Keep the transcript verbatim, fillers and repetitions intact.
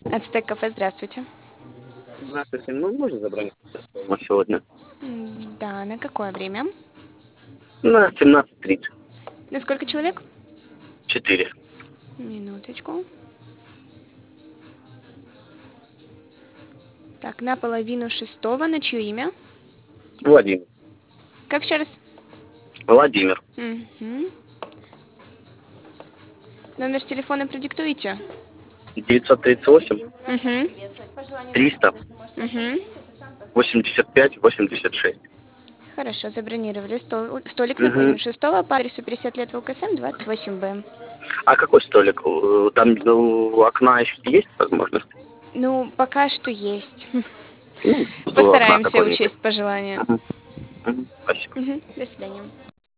Ацтек кафе, здравствуйте. Здравствуйте. Ну, можно забронировать стол сегодня? М, Да, на какое время? На семнадцать тридцать. На сколько человек? Четыре. Минуточку. Так, на половину шестого. На чье имя? Владимир. Как еще раз? Владимир. Мгм. Номер телефона продиктуете? девятьсот тридцать восемь Угу. триста Угу. восемьдесят пять восемьдесят шесть. Хорошо, забронировали стол- столик на Угу. половину шестого по адресу пятьдесят лет ВКСМ, двадцать восемь Б. А какой столик? Э, Там у окна еще есть возможность? Ну, пока что есть. Ну, у окна Постараемся такой некий. учесть пожелания. Мгм. Мгм. Спасибо. Мгм. До свидания.